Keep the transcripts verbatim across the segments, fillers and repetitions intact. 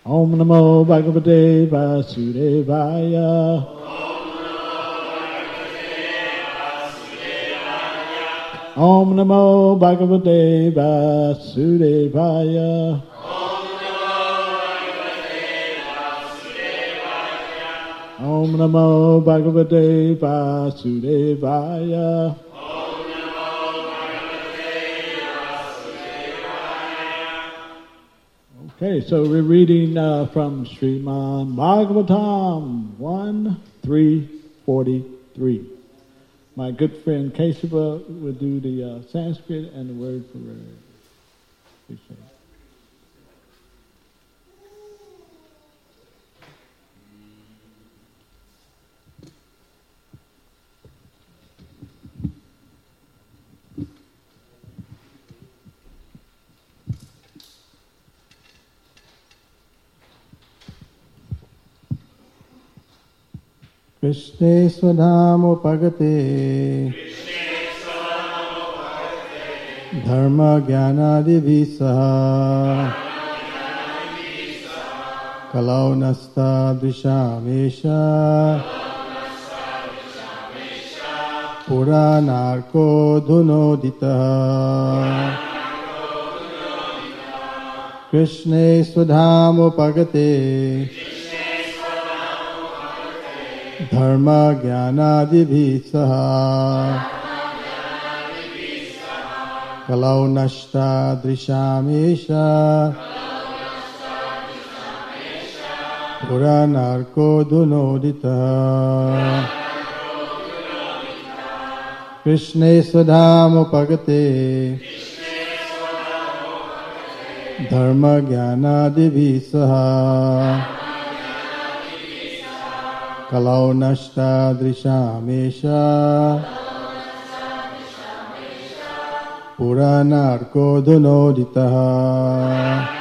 Om Namo Bhagavate Vasudevaya. Om Namo Bhagavate Vasudevaya. Om Namo Bhagavate Vasudevaya. Okay, so we're reading uh, from Srimad Bhagavatam one three forty-three. My good friend Kesava will do the uh, Sanskrit and the word for word. Appreciate it. Krishne Swadhamopagate Dharma Jnanadivisaha Kalau Nasta Drishamesha Puranarko Dhunoditaha Krishne Swadhamopagate Dharma Jnanadivisaha Kalau Nashta Drishamesha Puranarko Dhunoditaha Krishne Swadhamopagate Dharma Jnanadivisaha Kalau Nashta Drishamesha Puranarko Dhunoditaha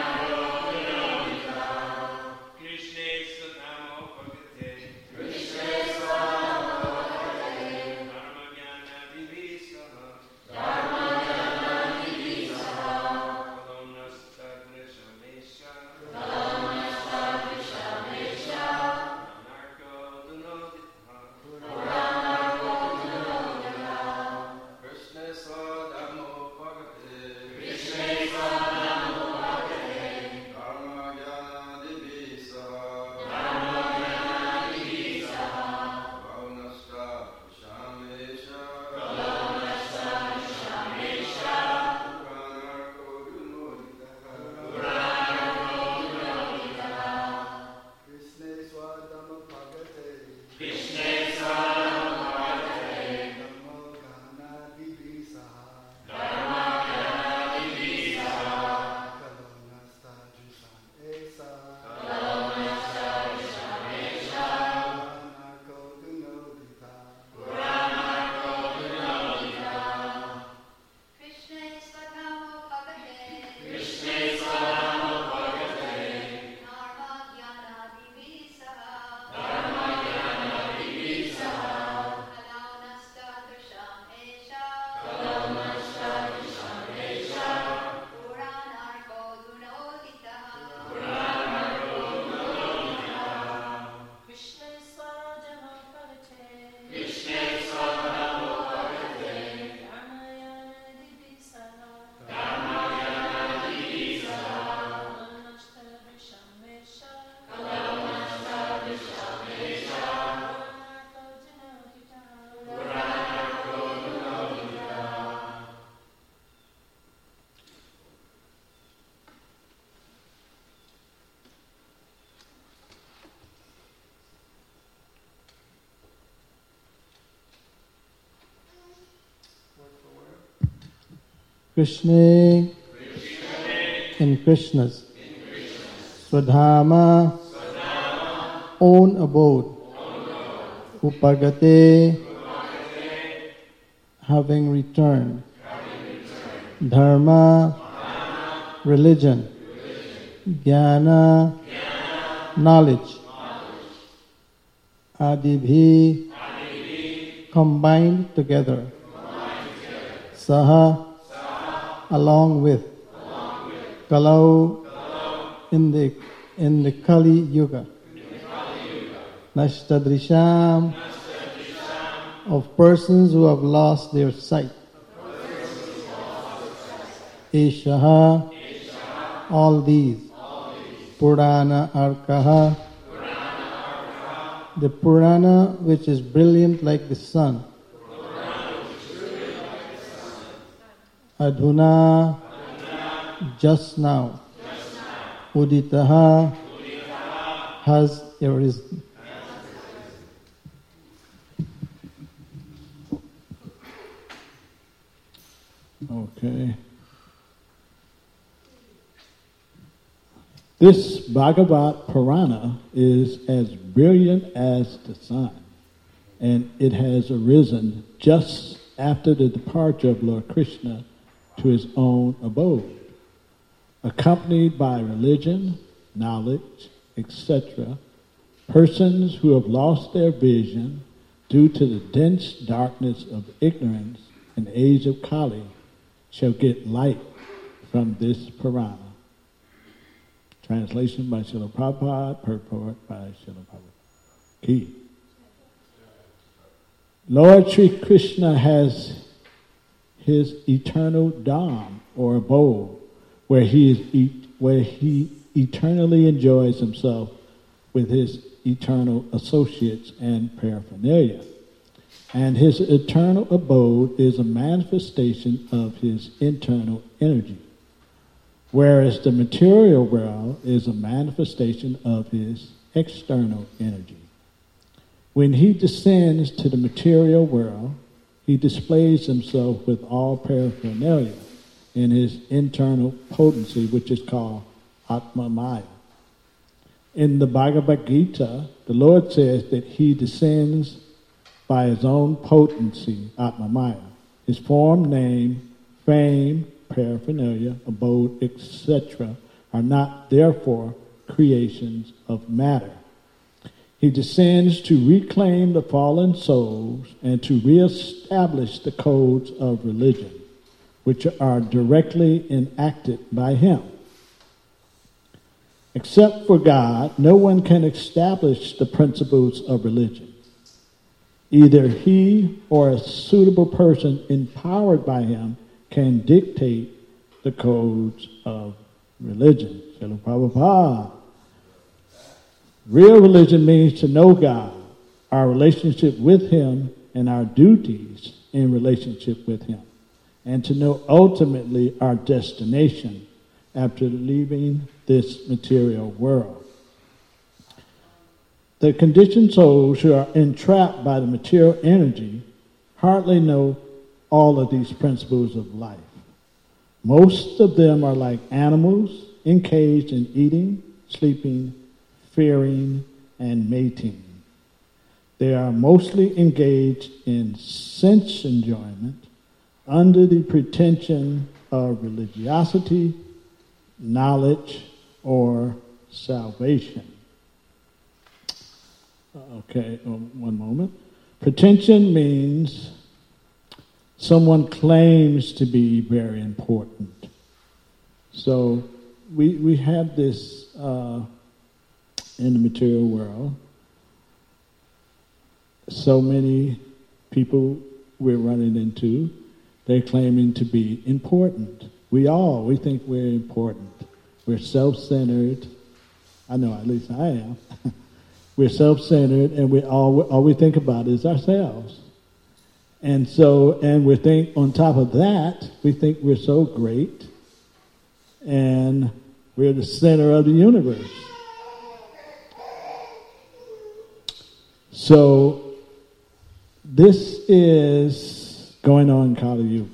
Krishna in Krishna's Swadhama, own abode, Upagate, having returned, Dharma, religion, Jnana, knowledge, Adibhi, combined together, Saha, along with, Kalau, in the in the Kali Yuga. Nashtadrisham, of persons who have lost their sight. Eshaha, all these. Purana Arkaha, the Purana which is brilliant like the sun. Adhuna, just now. Uditaha, has arisen. Okay. This Bhagavat Purana is as brilliant as the sun, and it has arisen just after the departure of Lord Krishna to his own abode, accompanied by religion, knowledge, et cetera. Persons who have lost their vision due to the dense darkness of ignorance in the age of Kali shall get light from this Purana. Translation by Srila Prabhupada, purport by Srila Prabhupada. Key. Lord Sri Krishna has his eternal dham, or abode, where he is e- where he eternally enjoys himself with his eternal associates and paraphernalia. And his eternal abode is a manifestation of his internal energy, whereas the material world is a manifestation of his external energy. When he descends to the material world, he displays himself with all paraphernalia in his internal potency, which is called Atma Maya. In the Bhagavad Gita, the Lord says that he descends by his own potency, Atma Maya. His form, name, fame, paraphernalia, abode, et cetera are not therefore creations of matter. He descends to reclaim the fallen souls and to reestablish the codes of religion, which are directly enacted by him. Except for God, no one can establish the principles of religion. Either he or a suitable person empowered by him can dictate the codes of religion. Srila Prabhupada. Real religion means to know God, our relationship with him, and our duties in relationship with him, and to know ultimately our destination after leaving this material world. The conditioned souls who are entrapped by the material energy hardly know all of these principles of life. Most of them are like animals encaged in eating, sleeping, fearing, and mating. They are mostly engaged in sense enjoyment under the pretension of religiosity, knowledge, or salvation. Okay, one moment. Pretension means someone claims to be very important. So we we have this uh, in the material world. So many people we're running into, they're claiming to be important. We all, we think we're important. We're self-centered. I know, at least I am. We're self-centered, and we all all we think about is ourselves. And so, and we think on top of that, we think we're so great, and we're the center of the universe. So, this is going on in Kali Yuga.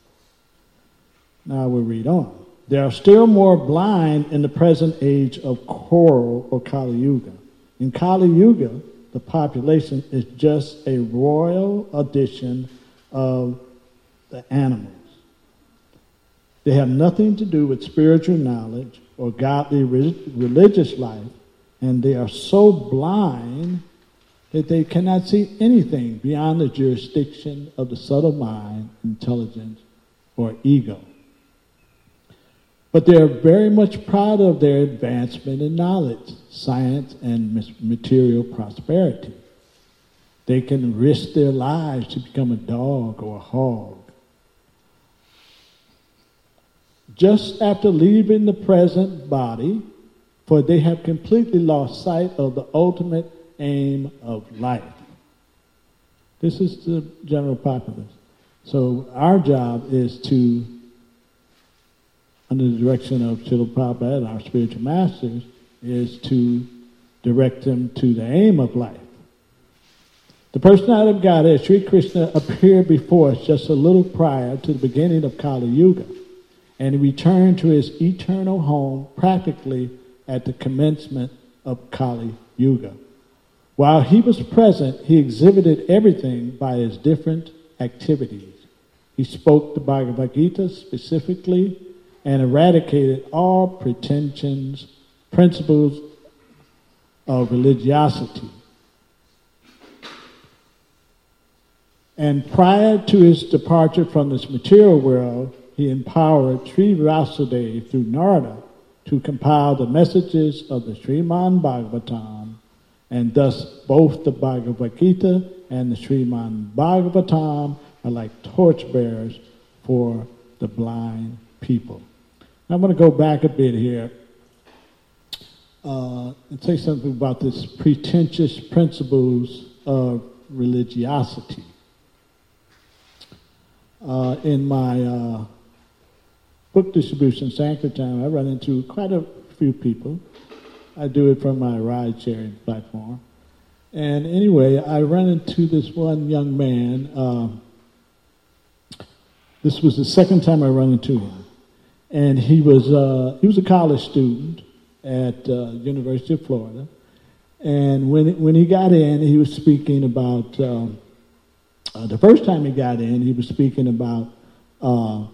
Now we'll read on. There are still more blind in the present age of Coral or Kali Yuga. In Kali Yuga, the population is just a royal addition of the animals. They have nothing to do with spiritual knowledge or godly religious life, and they are so blind that they cannot see anything beyond the jurisdiction of the subtle mind, intelligence, or ego. But they're very much proud of their advancement in knowledge, science, and material prosperity. They can risk their lives to become a dog or a hog. Just after leaving the present body, for they have completely lost sight of the ultimate aim of life. This is the general populace. So our job is to, under the direction of Srila Prabhupada and our spiritual masters, is to direct them to the aim of life. The personality of Godhead, Sri Krishna, appeared before us just a little prior to the beginning of Kali Yuga, and he returned to his eternal home practically at the commencement of Kali Yuga. While he was present, he exhibited everything by his different activities. He spoke the Bhagavad Gita specifically and eradicated all pretensions, principles of religiosity. And prior to his departure from this material world, he empowered Sri Vasudeva through Narada to compile the messages of the Srimad Bhagavatam, and thus both the Bhagavad Gita and the Srimad Bhagavatam are like torchbearers for the blind people. I'm going to go back a bit here uh, and say something about this pretentious principles of religiosity. Uh, in my uh, book distribution Sankirtan, I run into quite a few people. I do it from my ride-sharing platform. And anyway, I run into this one young man. Uh, this was the second time I run into him. And he was uh, he was a college student at uh, University of Florida. And when when he got in, he was speaking about... Um, Uh, the first time he got in, he was speaking about, uh,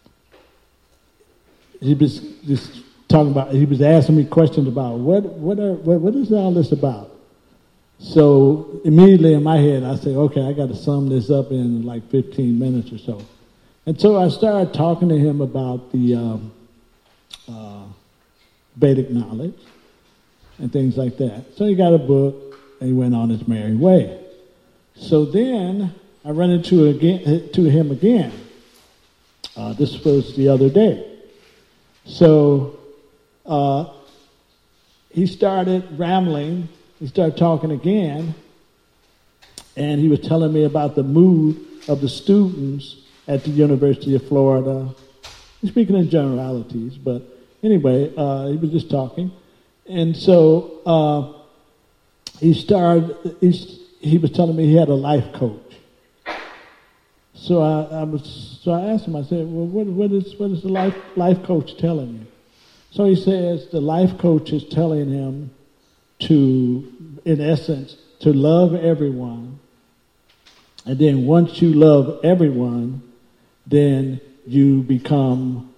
he was just talking about, he was asking me questions about what what are what, what is all this about? So immediately in my head, I said, okay, I got to sum this up in like fifteen minutes or so. And so I started talking to him about the um, uh, Vedic knowledge and things like that. So he got a book and he went on his merry way. So then I run into again to him again. Uh, this was the other day. So uh, he started rambling. He started talking again, and he was telling me about the mood of the students at the University of Florida. He's speaking in generalities, but anyway, uh, he was just talking, and so uh, he started. He's, he was telling me he had a life coach. So I, I was. So I asked him. I said, "Well, what, what is what is the life life coach telling you?" So he says the life coach is telling him to, in essence, to love everyone, and then once you love everyone, then you become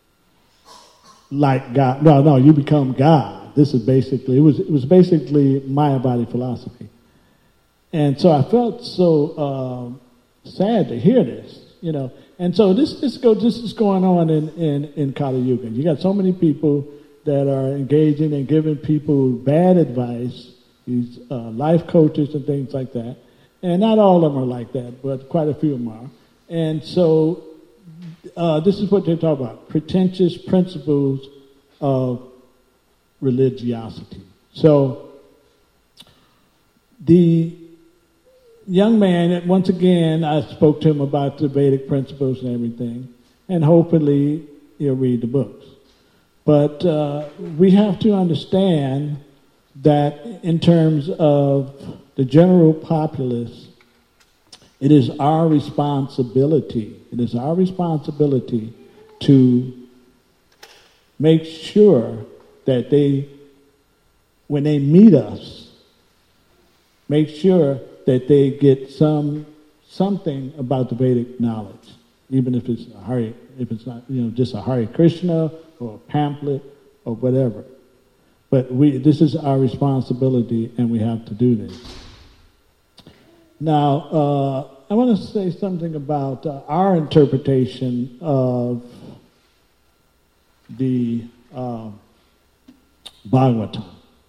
like God. No, no, you become God. This is basically it was it was basically Mayavadi philosophy, and so I felt so. Uh, sad to hear this, you know. And so this this go this is going on in, in, in Kali Yuga. You got so many people that are engaging and giving people bad advice, these uh, life coaches and things like that. And not all of them are like that, but quite a few of them are. And so uh, this is what they talk about, pretentious principles of religiosity. So the young man, once again, I spoke to him about the Vedic principles and everything, and hopefully he'll read the books. But uh, we have to understand that in terms of the general populace, it is our responsibility, it is our responsibility to make sure that they, when they meet us, make sure that they get some something about the Vedic knowledge, even if it's a Hare, if it's not, you know, just a Hare Krishna or a pamphlet or whatever. But we, this is our responsibility, and we have to do this. Now, uh, I want to say something about uh, our interpretation of the uh, Bhagavatam.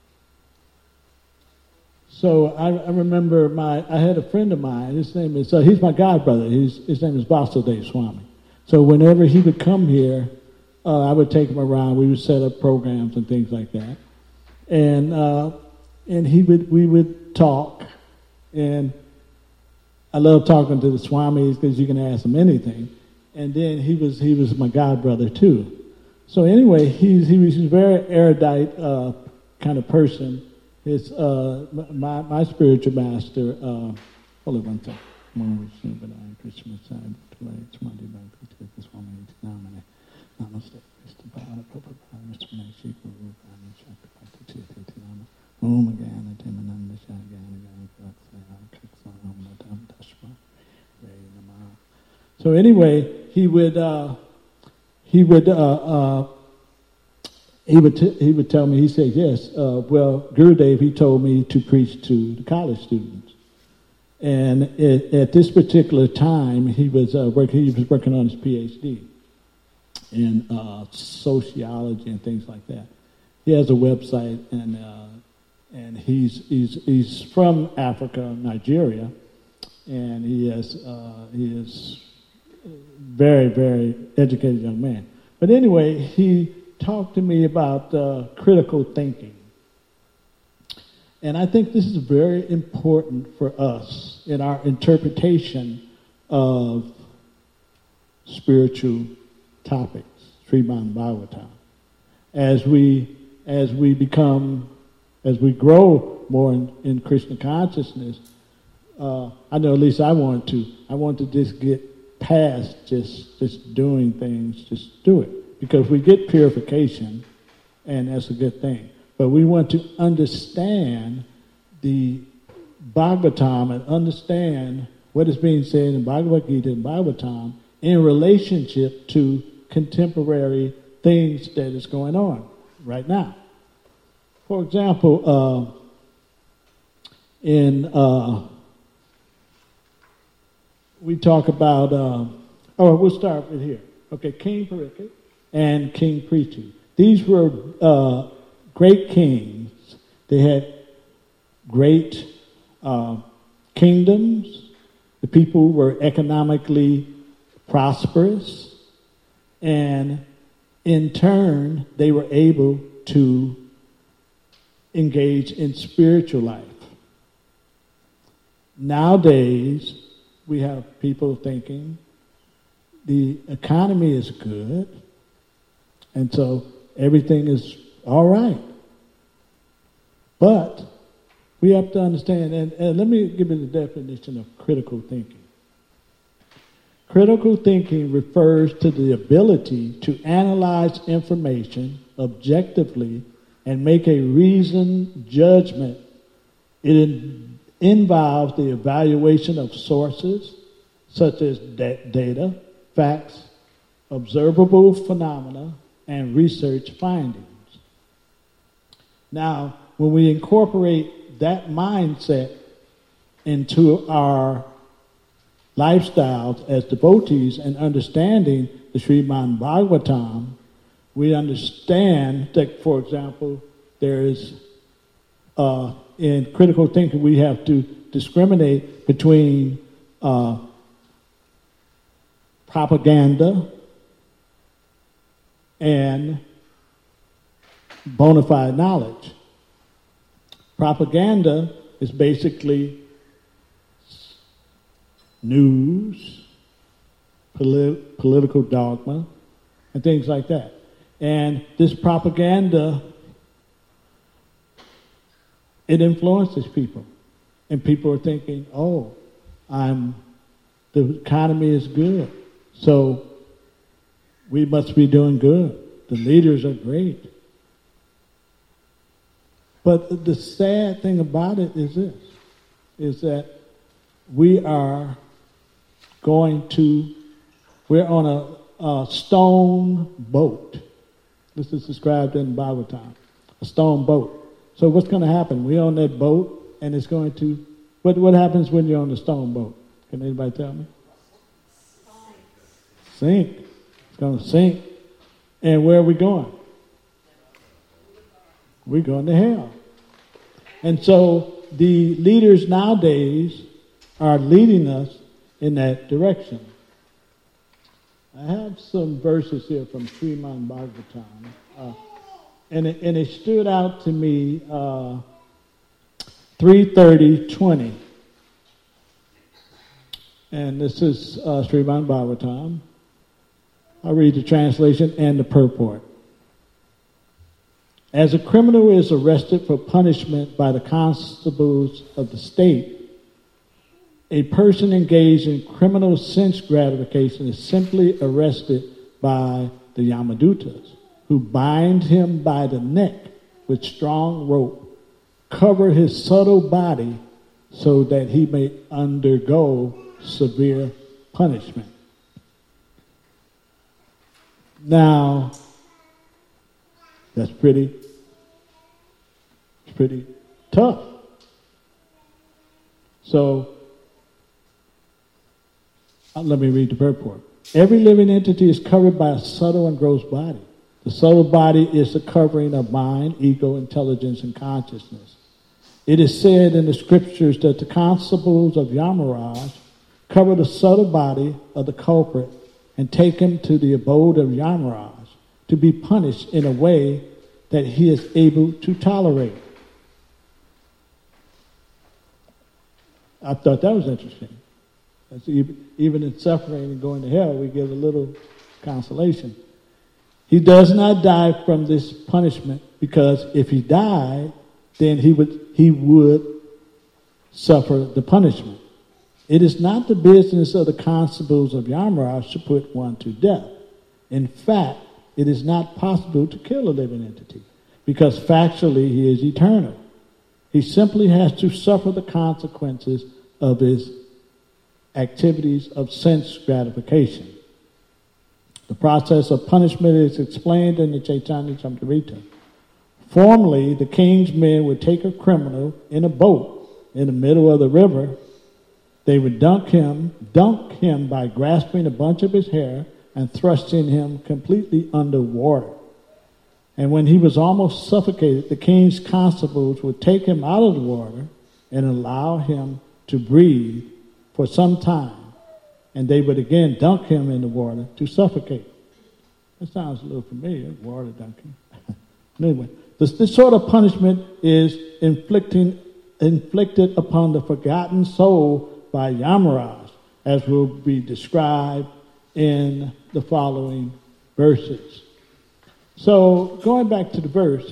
So I, I remember my, I had a friend of mine, his name is, uh, he's my godbrother, his, his name is Vasudeva Swami. So whenever he would come here, uh, I would take him around, we would set up programs and things like that. And uh, and he would, we would talk, and I love talking to the Swamis because you can ask them anything. And then he was, he was my godbrother too. So anyway, he's, he was a very erudite uh, kind of person. His, uh, my, my spiritual master, uh, hold on one second. So anyway, he would, uh, he would, uh, uh, He would t- he would tell me, he said, yes, uh, well, Gurudev, he told me to preach to the college students. And it, at this particular time, he was uh, working, he was working on his P H D in uh, sociology and things like that. He has a website, and uh, and he's he's he's from Africa, Nigeria, and he has uh, he is very very educated young man. But anyway, he talked to me about uh, critical thinking. And I think this is very important for us in our interpretation of spiritual topics, Srimad Bhagavatam. As we, as we become, as we grow more in, in Krishna consciousness, uh, I know at least I want to, I want to just get past just, just doing things, just do it. Because we get purification, and that's a good thing. But we want to understand the Bhagavatam and understand what is being said in Bhagavad Gita and Bhagavatam in relationship to contemporary things that is going on right now. For example, uh, in uh, we talk about, uh, oh, we'll start with here. Okay, King Pariksit and King Prithu. These were uh, great kings. They had great uh, kingdoms. The people were economically prosperous. And in turn, they were able to engage in spiritual life. Nowadays, we have people thinking the economy is good, and so everything is all right. But we have to understand, and, and let me give you the definition of critical thinking. Critical thinking refers to the ability to analyze information objectively and make a reasoned judgment. It in, involves the evaluation of sources such as da- data, facts, observable phenomena, and research findings. Now, when we incorporate that mindset into our lifestyles as devotees and understanding the Srimad Bhagavatam, we understand that, for example, there is, uh, in critical thinking, we have to discriminate between uh, propaganda and bona fide knowledge. Propaganda is basically news, polit- political dogma, and things like that. And this propaganda, it influences people. And people are thinking, oh, I'm, the economy is good, so we must be doing good. The leaders are great. But the sad thing about it is this, is that we are going to, we're on a, a stone boat. This is described in Bhagavatam, a stone boat. So what's going to happen? We're on that boat, and it's going to, what, what happens when you're on the stone boat? Can anybody tell me? Sink. It's going to sink. And where are we going? We're going to hell. And so the leaders nowadays are leading us in that direction. I have some verses here from Srimad Bhagavatam. Uh, and, it, and it stood out to me, uh, three thirty twenty. And this is uh, Srimad Bhagavatam. I'll read the translation and the purport. As a criminal is arrested for punishment by the constables of the state, a person engaged in criminal sense gratification is simply arrested by the Yamadutas, who bind him by the neck with strong rope, cover his subtle body so that he may undergo severe punishment. Now, that's pretty, it's pretty tough. So, uh, let me read the purport. Every living entity is covered by a subtle and gross body. The subtle body is the covering of mind, ego, intelligence, and consciousness. It is said in the scriptures that the constables of Yamaraj cover the subtle body of the culprit and take him to the abode of Yamaraj to be punished in a way that he is able to tolerate. I thought that was interesting. That's even, even in suffering and going to hell, we get a little consolation. He does not die from this punishment because if he died, then he would he would suffer the punishment. It is not the business of the constables of Yamaraj to put one to death. In fact, it is not possible to kill a living entity because factually he is eternal. He simply has to suffer the consequences of his activities of sense gratification. The process of punishment is explained in the Chaitanya Charitamrita. Formerly, the king's men would take a criminal in a boat in the middle of the river. They would dunk him, dunk him by grasping a bunch of his hair and thrusting him completely under water. And when he was almost suffocated, the king's constables would take him out of the water and allow him to breathe for some time. And they would again dunk him in the water to suffocate. That sounds a little familiar, water dunking. Anyway, this, this sort of punishment is inflicting, inflicted upon the forgotten soul by Yamaraj, as will be described in the following verses. So, going back to the verse,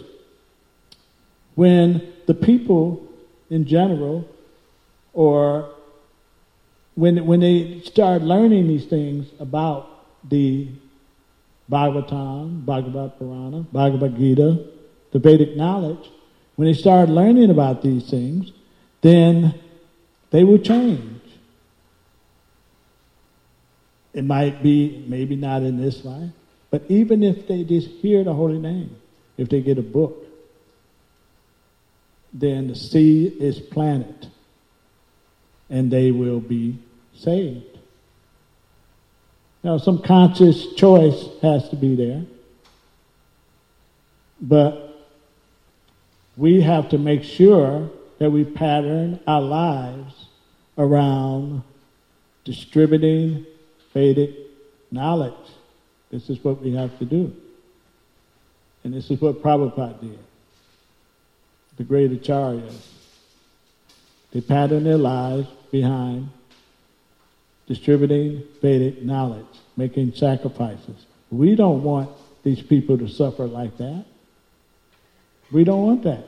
when the people in general, or when when they start learning these things about the Bhagavatam, Bhagavad Purana, Bhagavad Gita, the Vedic knowledge, when they start learning about these things, then they will change. It might be, maybe not in this life, but even if they just hear the holy name, if they get a book, then the seed is planted and they will be saved. Now, some conscious choice has to be there, but we have to make sure that we pattern our lives around distributing Vedic knowledge. This is what we have to do. And this is what Prabhupada did. The great acharyas. They pattern their lives behind distributing Vedic knowledge, making sacrifices. We don't want these people to suffer like that. We don't want that.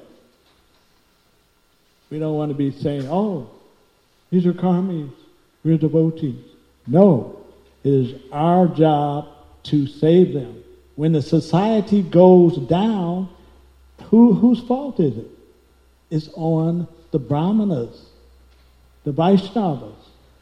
We don't want to be saying, oh, these are karmis, we're devotees. No, it is our job to save them. When the society goes down, who whose fault is it? It's on the Brahmanas, the Vaishnavas.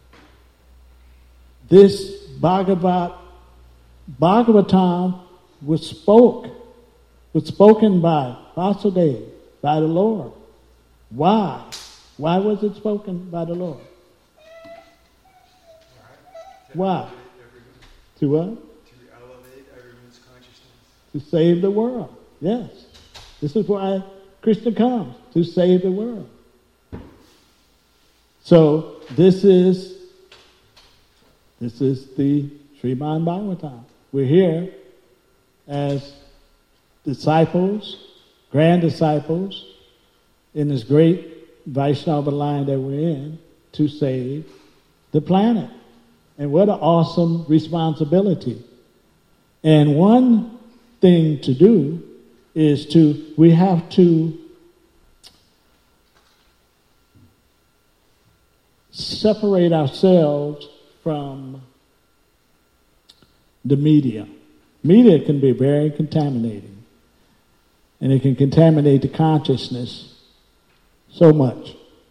This Bhagavad, Bhagavatam was spoke, was spoken by Vasudeva, by the Lord. Why? Why was it spoken by the Lord? Why? To what? To elevate everyone's consciousness. to save the world. Yes, this is why Krishna comes, to save the world. So this is this is the Srimad Bhagavatam. We're here as disciples, grand disciples, in this great Vaishnava line that we're in, to save the planet. And what an awesome responsibility. And one thing to do is to, we have to separate ourselves from the media. Media can be very contaminating, and it can contaminate the consciousness so much.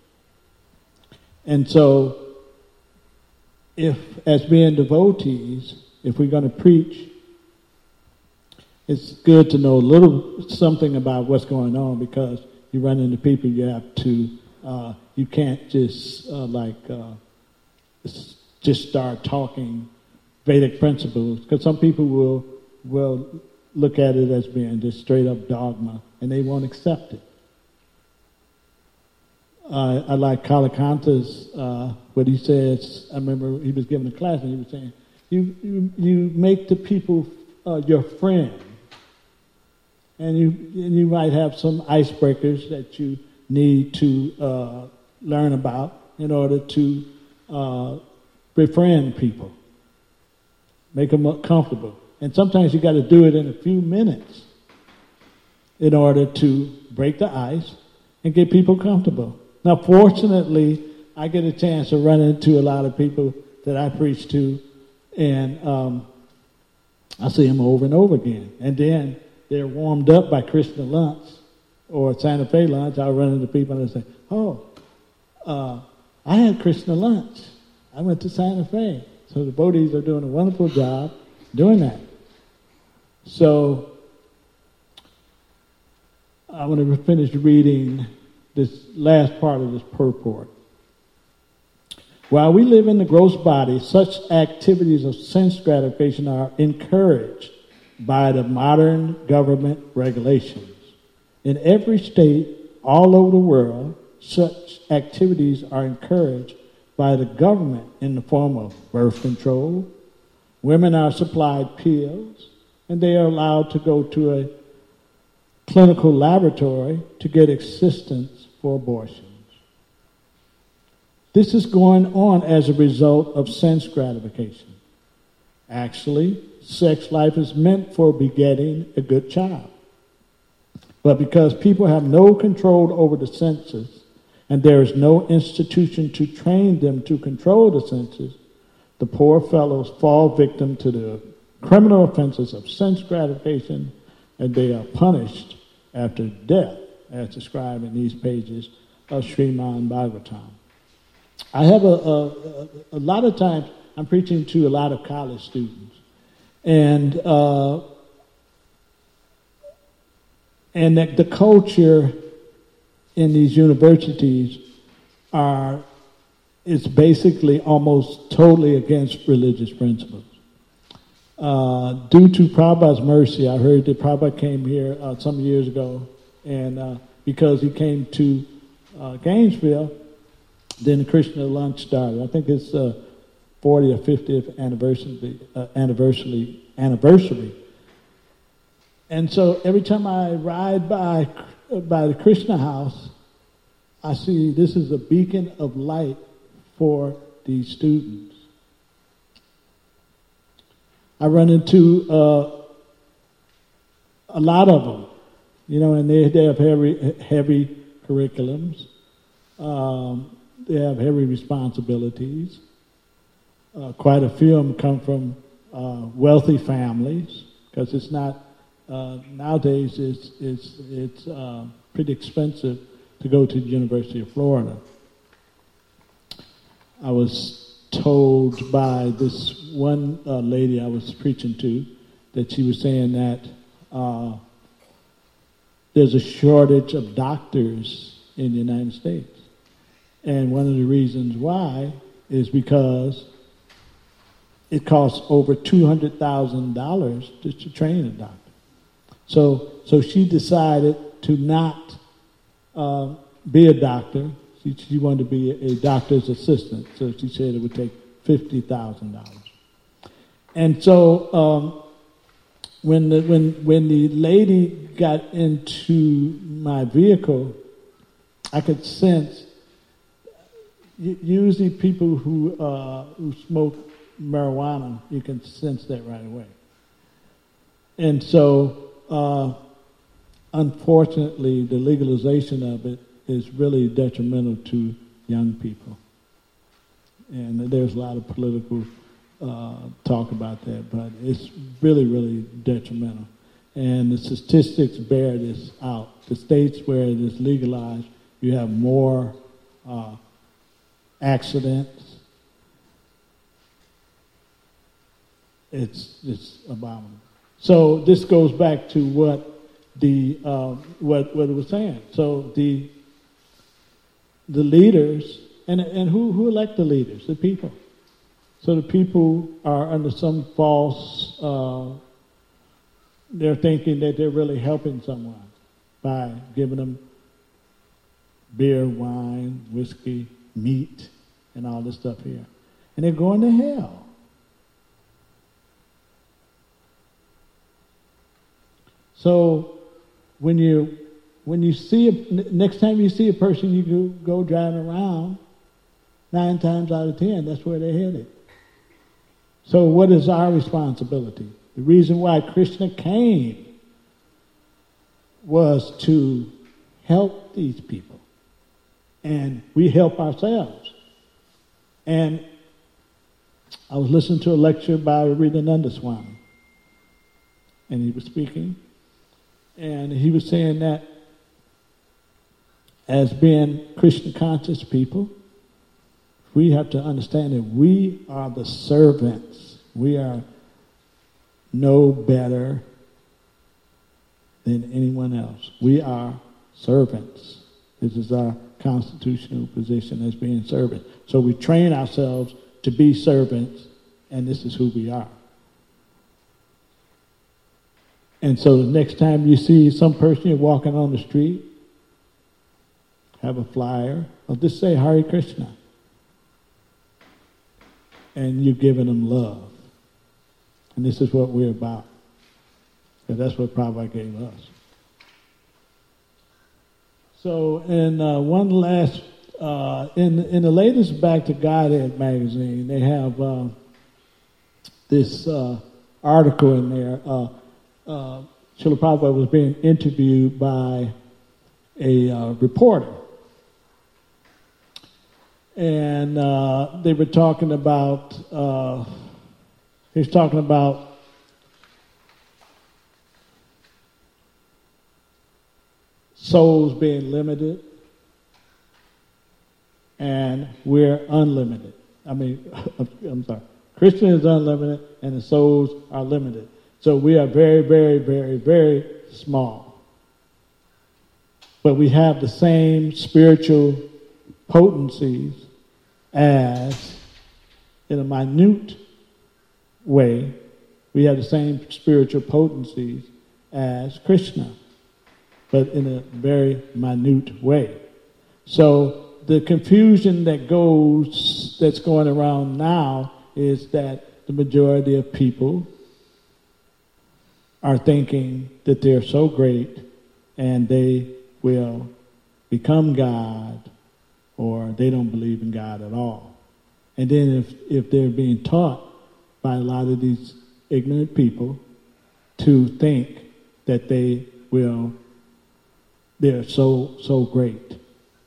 And so, if, as being devotees, if we're going to preach, it's good to know a little something about what's going on, because you run into people you have to, uh, you can't just uh, like uh, just start talking Vedic principles, because some people will will look at it as being just straight up dogma, and they won't accept it. Uh, I like Kalakanta's, uh, what he says. I remember he was giving a class and he was saying, you you, you make the people uh, your friend. And you and you might have some icebreakers that you need to uh, learn about in order to uh, befriend people, make them comfortable. And sometimes you got to do it in a few minutes in order to break the ice and get people comfortable. Now, fortunately, I get a chance to run into a lot of people that I preach to, and um, I see them over and over again. And then they're warmed up by Krishna lunch or Santa Fe lunch. I'll run into people and they say, oh, uh, I had Krishna lunch. I went to Santa Fe. So the devotees are doing a wonderful job doing that. So I want to finish reading this last part of this purport. While we live in the gross body, such activities of sense gratification are encouraged by the modern government regulations. In every state, all over the world, such activities are encouraged by the government in the form of birth control. Women are supplied pills, and they are allowed to go to a clinical laboratory to get assistance for abortions. This is going on as a result of sense gratification. Actually, sex life is meant for begetting a good child. But because people have no control over the senses, and there is no institution to train them to control the senses, the poor fellows fall victim to the criminal offenses of sense gratification, and they are punished after death, as described in these pages of Srimad Bhagavatam. I have a, a, a lot of times, I'm preaching to a lot of college students, and uh, and the, the culture in these universities are is basically almost totally against religious principles. Uh, due to Prabhupada's mercy, I heard that Prabhupada came here uh, some years ago, and uh, because he came to uh, Gainesville, then the Krishna lunch started. I think it's uh, fortieth or fiftieth anniversary, uh, anniversary, anniversary. And so every time I ride by by the Krishna house, I see this is a beacon of light for these students. I run into uh, a lot of them, you know, and they, they have heavy, heavy curriculums. Um, they have heavy responsibilities. Uh, quite a few of them come from uh, wealthy families, because it's not, uh, nowadays it's, it's, it's uh, pretty expensive to go to the University of Florida. I was told by this one uh, lady I was preaching to that she was saying that uh, there's a shortage of doctors in the United States. And one of the reasons why is because it costs over two hundred thousand dollars just to train a doctor. So, so she decided to not uh, be a doctor. She, she wanted to be a, a doctor's assistant. So she said it would take fifty thousand dollars. And so um, when the when when the lady got into my vehicle, I could sense. Usually, people who uh, who smoke marijuana, you can sense that right away. And so, uh, unfortunately, the legalization of it is really detrimental to young people. And there's a lot of political uh, talk about that, but it's really, really detrimental. And the statistics bear this out. The states where it is legalized, you have more uh, accidents. It's it's abominable. So this goes back to what the uh, what what it was saying. So the the leaders and and who who elect the leaders? The people. So the people are under some false. Uh, they're thinking that they're really helping someone by giving them beer, wine, whiskey, meat, and all this stuff here. And they're going to hell. So when you when you see a, next time you see a person you go, go driving around, nine times out of ten, that's where they're headed. So what is our responsibility? The reason why Krishna came was to help these people. And we help ourselves. And I was listening to a lecture by Ridananda Swami. And he was speaking. And he was saying that as being Krishna conscious people, we have to understand that we are the servants. We are no better than anyone else. We are servants. This is our constitutional position as being servants. So we train ourselves to be servants, and this is who we are. And so the next time you see some person you're walking on the street, have a flyer, or just say Hare Krishna. And you're giving them love. And this is what we're about. And that's what Prabhupada gave us. So, in uh, one last, uh, in in the latest Back to Godhead magazine, they have uh, this uh, article in there. Uh, uh, Srila Prabhupada was being interviewed by a uh, reporter. And uh, they were talking about, uh, he was talking about souls being limited, and we're unlimited. I mean, I'm sorry. Christian is unlimited, and the souls are limited. So we are very, very, very, very small. But we have the same spiritual potencies as, in a minute way, we have the same spiritual potencies as Krishna, but in a very minute way. So the confusion that goes, that's going around now is that the majority of people are thinking that they're so great and they will become God, or they don't believe in God at all. And then if, if they're being taught by a lot of these ignorant people to think that they will, they're so, so great.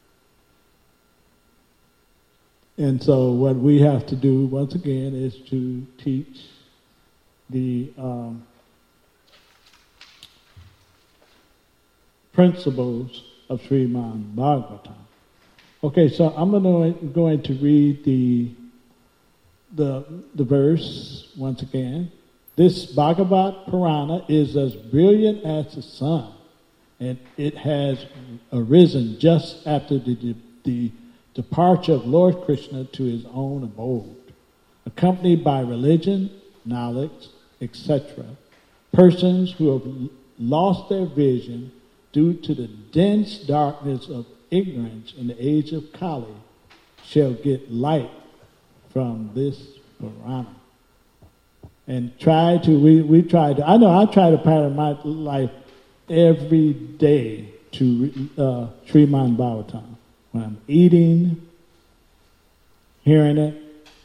And so what we have to do, once again, is to teach the um, principles of Srimad Bhagavatam. Okay, so I'm gonna, going to read the, the, the verse once again. This Bhagavat Purana is as brilliant as the sun, and it has arisen just after the, the, the departure of Lord Krishna to his own abode, accompanied by religion, knowledge, et cetera. Persons who have lost their vision due to the dense darkness of ignorance in the age of Kali shall get light from this Purana. And try to, we, we try to, I know I try to pattern my life every day to uh, Srimad Bhagavatam. When I'm eating, hearing it,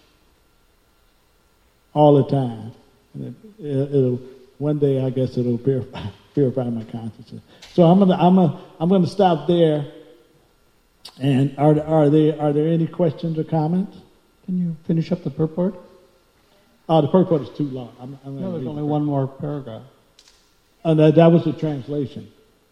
all the time. And it, it, it'll, one day I guess it'll purify, purify my consciousness. So I'm gonna, I'm gonna, I'm gonna stop there. And are, are there, are there any questions or comments? Can you finish up the purport? Oh, the purport is too long. I'm, I'm No, there's only the one more paragraph. Oh, that, that was the translation.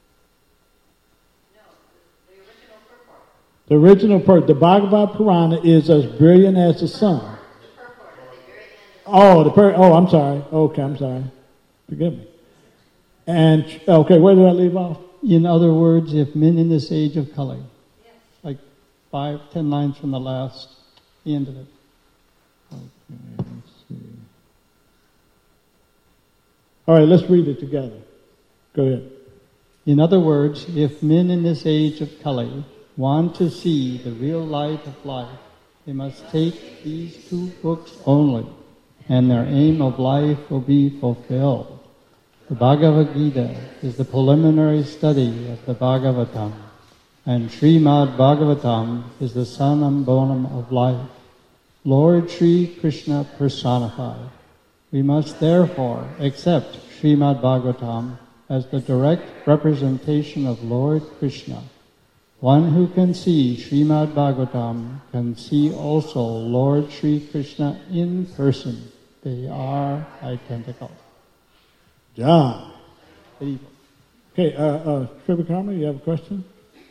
No, the original purport. The original purport, the Bhagavad Purana is as brilliant as the sun. The purport at the very end. Oh, the per. Oh, I'm sorry. Okay, I'm sorry. Forgive me. And okay, where did I leave off? In other words, if men in this age of Kali, Yes. like five, ten lines from the last, the end of it. Okay, let's see. All right, let's read it together. Go ahead. In other words, if men in this age of Kali want to see the real light of life, they must take these two books only, and their aim of life will be fulfilled. The Bhagavad Gita is the preliminary study of the Bhagavatam, and Srimad Bhagavatam is the son and bonum of life, Lord Sri Krishna personified. We must therefore accept Srimad Bhagavatam as the direct representation of Lord Krishna. One who can see Srimad Bhagavatam can see also Lord Sri Krishna in person. They are identical. John. Okay, uh, uh, Trivia Karma, you have a question?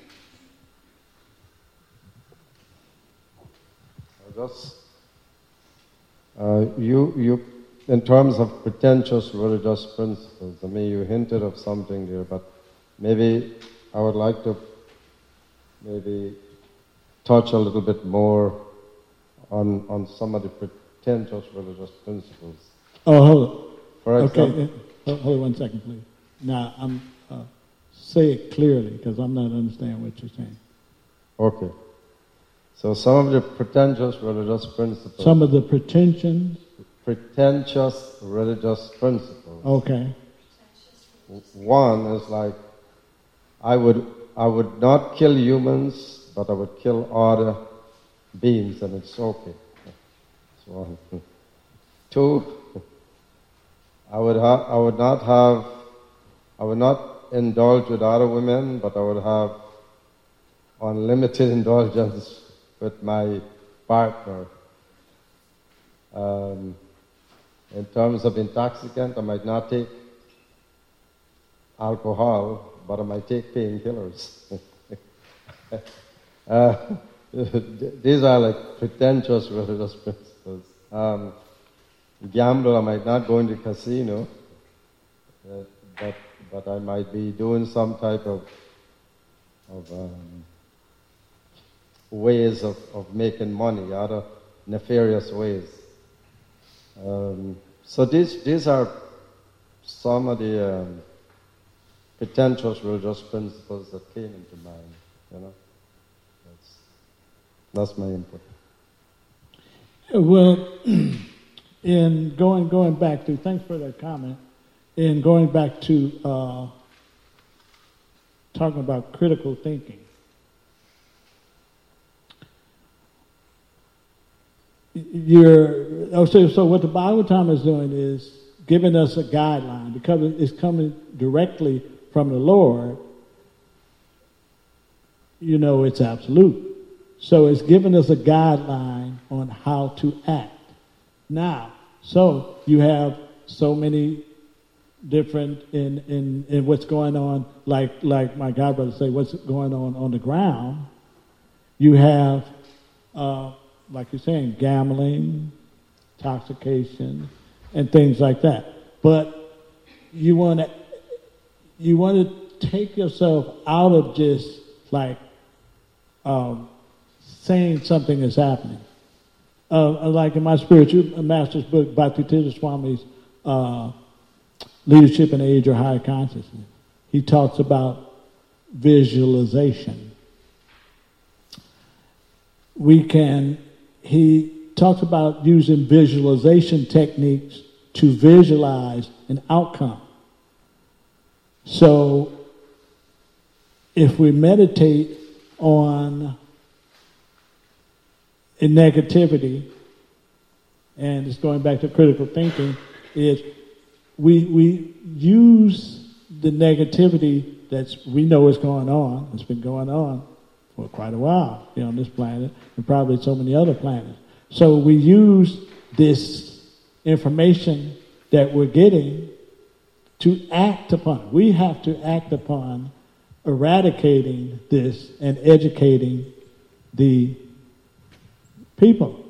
Just, uh, you, you, in terms of pretentious religious principles, I mean, you hinted of something there, but maybe I would like to maybe touch a little bit more on on some of the pretentious religious principles. Oh, hold on. For example, Okay, uh, hold on one second, please. Now, I'm uh, say it clearly because I'm not understanding what you're saying. Okay. So some of the pretentious religious principles. Some of the pretensions. Pretentious religious principles. Okay. One is like, I would I would not kill humans, but I would kill other beings, and it's okay. That's one. Two, I would ha- I would not have I would not indulge with other women, but I would have unlimited indulgence with my partner. Um, in terms of intoxicant, I might not take alcohol, but I might take painkillers. uh, these are like pretentious religious principles. Um, gamble, I might not go into casino, uh, but but I might be doing some type of of um, ways of, of making money, other nefarious ways. Um, so these these are some of the um, pretentious religious principles that came into mind. You know, that's that's my input. Well, in going going back to thanks for that comment. In going back to uh, talking about critical thinking. You're, oh, so, so what the Bhagavatam is doing is giving us a guideline because it's coming directly from the Lord. You know, it's absolute. So it's giving us a guideline on how to act. Now, so you have so many different in, in, in what's going on, like like my God brother say, what's going on on the ground. You have, uh, like you're saying, gambling, intoxication, and things like that. But you want to you want to take yourself out of just like um, saying something is happening. Uh, like in my spiritual master's book, Bhakti Tirtha Swami's uh, Leadership in Age or Higher Consciousness. He talks about visualization. We can, he talks about using visualization techniques to visualize an outcome. So, if we meditate on a negativity, and it's going back to critical thinking, is we we use the negativity that's we know is going on, it's been going on for quite a while here on this planet, and probably so many other planets. So we use this information that we're getting to act upon. We have to act upon eradicating this and educating the people.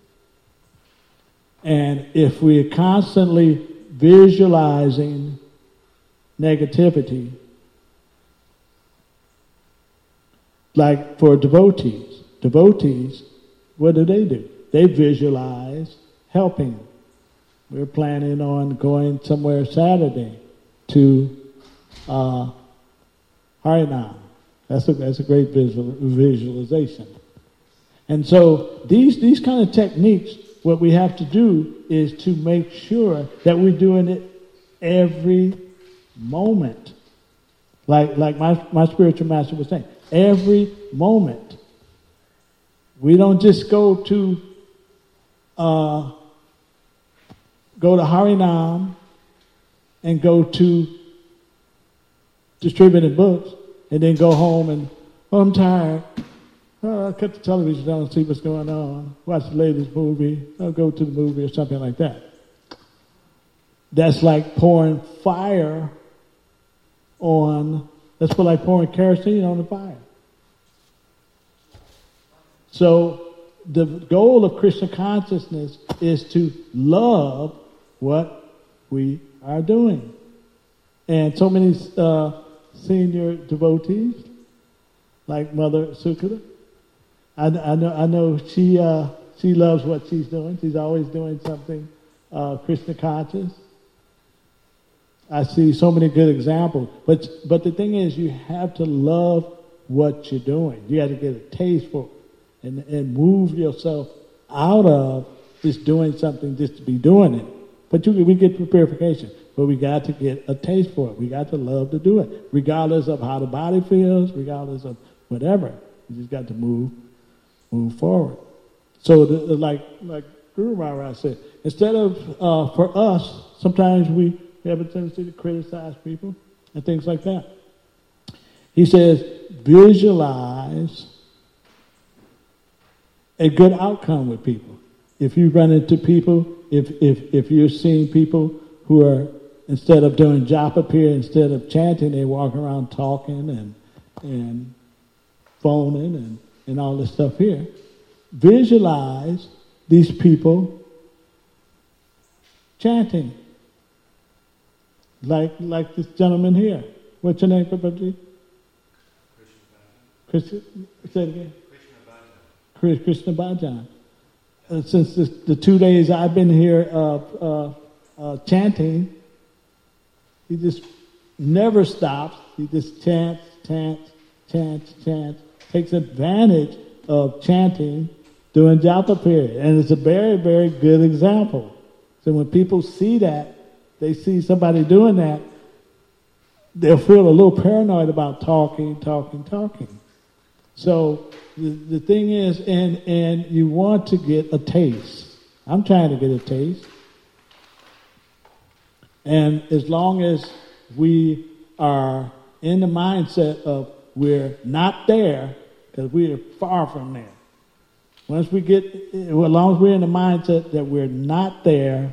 And if we're constantly visualizing negativity, like for devotees, devotees, what do they do? They visualize helping. We're planning on going somewhere Saturday to uh, Harinam. That's a, that's a great visual, visualization. And so these, these kind of techniques, what we have to do is to make sure that we're doing it every moment. Like, like my, my spiritual master was saying, every moment. We don't just go to uh, go to Harinam and go to distributing books and then go home and, oh, I'm tired. Oh, I'll cut the television down and see what's going on. Watch the latest movie. I'll go to the movie or something like that. That's like pouring fire on, that's like pouring kerosene on the fire. So the goal of Krishna consciousness is to love what we are doing. And so many uh, senior devotees, like Mother Sukada, I, I know I know she uh, she loves what she's doing. She's always doing something uh, Krishna conscious. I see so many good examples. But but the thing is, you have to love what you're doing. You have to get a taste for it and, and move yourself out of just doing something just to be doing it. But you, we get purification. But we got to get a taste for it. We got to love to do it, regardless of how the body feels, regardless of whatever. You just got to move, move forward. So, the, the, like like Guru Maharaj said, instead of uh, for us, sometimes we have a tendency to criticize people and things like that. He says, visualize a good outcome with people. If you run into people, if if if you're seeing people who are, instead of doing japa here, instead of chanting, they walk around talking and and phoning and, and all this stuff here. Visualize these people chanting. Like like this gentleman here. What's your name, Prabhuji? Krishna Bhajan. Say it again. Krishna Bhajan. Krishna Bhajan. Uh, since this, the two days I've been here uh, uh, uh, chanting, he just never stops. He just chants, chants, chants, chants, takes advantage of chanting during japa period. And it's a very, very good example. So when people see that, they see somebody doing that, they'll feel a little paranoid about talking, talking, talking. So the, the thing is, and, and you want to get a taste. I'm trying to get a taste. And as long as we are in the mindset of we're not there, because we are far from there. Once we get, as long as we're in the mindset that we're not there,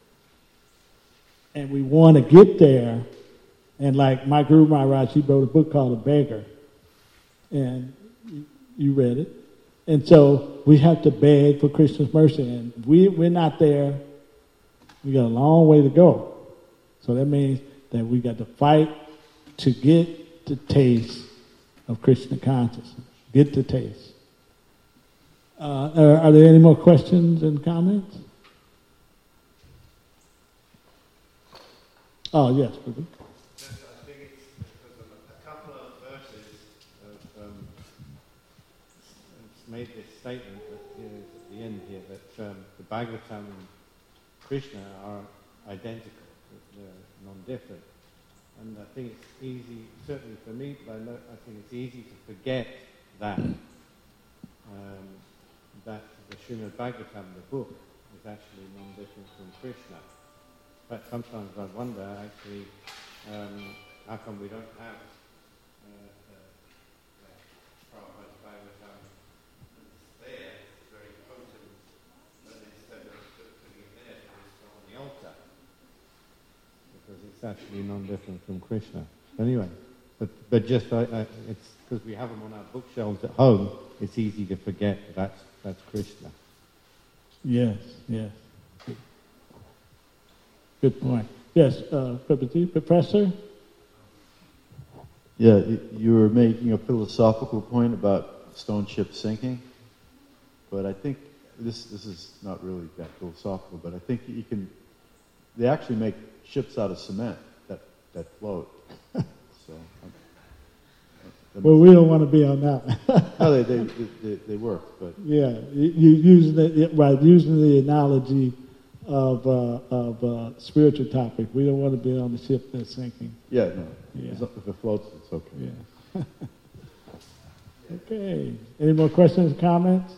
and we want to get there, and like my Guru Maharaj, he wrote a book called A Beggar, and you read it. And so we have to beg for Krishna's mercy, and we, we're not there. We got a long way to go. So that means that we got to fight to get the taste of Krishna consciousness. Get the taste. Uh, are, are there any more questions and comments? Oh, yes, Prabhu. Yes, I think it's because of a couple of verses have um, it's made this statement that here is at the end here that um, the Bhagavatam and Krishna are identical, that they're non-different. And I think it's easy, certainly for me, but I, know, I think it's easy to forget that, um, that the Srimad Bhagavatam, the book, is actually non-different from Krishna. But sometimes I wonder, actually, um, how come we don't have uh, uh, Prabhupada's Bhagavatam that's there, it's very potent, but instead of putting it there, it's on the altar. Because it's actually non-different from Krishna. Anyway, but, but just, I, I, it's because we have them on our bookshelves at home, it's easy to forget that that's, that's Krishna. Yes, yes. Good point. Yes, uh, Professor? Yeah, you were making a philosophical point about stone ship sinking, but I think this this is not really that philosophical, but I think you can, they actually make ships out of cement that, that float. So, um, well, we don't want to be on that. no, they, they, they, they work, but... Yeah, you, you using the, right, using the analogy of uh, of uh, spiritual topic. We don't want to be on the ship that's sinking. Yeah, no. Yeah. If it floats, it's okay. Yeah. Okay. Any more questions or comments?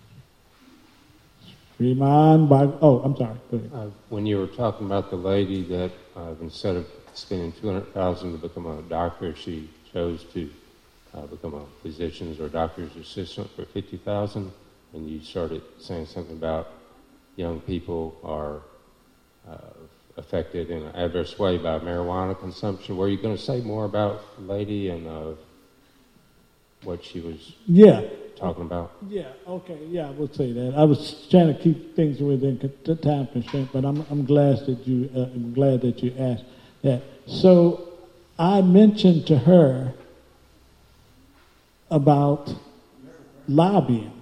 Sriman Bhag- Oh, I'm sorry. Go ahead. Uh, when you were talking about the lady that uh, instead of spending two hundred thousand dollars to become a doctor, she chose to uh, become a physician's or doctor's assistant for fifty thousand dollars, and you started saying something about young people are uh, affected in an adverse way by marijuana consumption. Were you going to say more about the lady and uh, what she was Yeah. talking about? Yeah, okay, yeah, I will say that. I was trying to keep things within the time constraint, but I'm I'm glad that you uh, I'm glad that you asked that. So I mentioned to her about lobbying,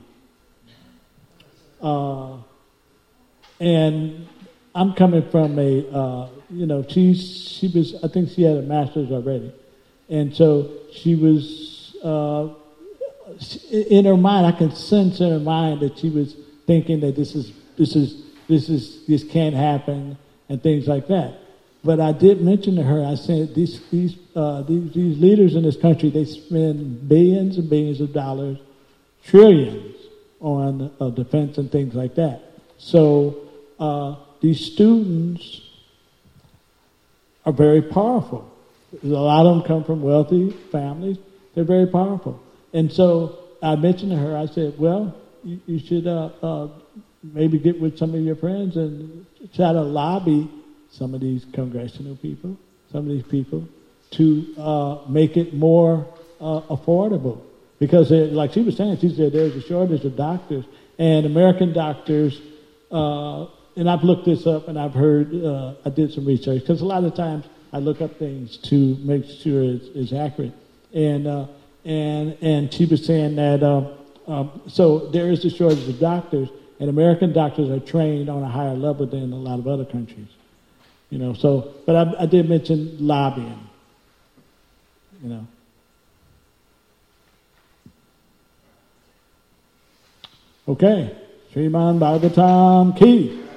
uh, and I'm coming from a uh, you know she's she was I think she had a master's already, and so she was. Uh, In her mind, I can sense in her mind that she was thinking that this is this is this is this can't happen and things like that. But I did mention to her, I said these these uh, these, these leaders in this country, they spend billions and billions of dollars, trillions on uh, defense and things like that. So uh, these students are very powerful. A lot of them come from wealthy families. They're very powerful. And so I mentioned to her, I said, well, you, you should uh, uh, maybe get with some of your friends and try to lobby some of these congressional people, some of these people, to uh, make it more uh, affordable. Because, like she was saying, she said there's a shortage of doctors. And American doctors, uh, and I've looked this up and I've heard, uh, I did some research, because a lot of times I look up things to make sure it's, it's accurate. And uh, And and she was saying that uh, um, so there is a shortage of doctors, and American doctors are trained on a higher level than a lot of other countries, you know. So, but I, I did mention lobbying, you know. Okay, Sriman Bhagavatam Ki.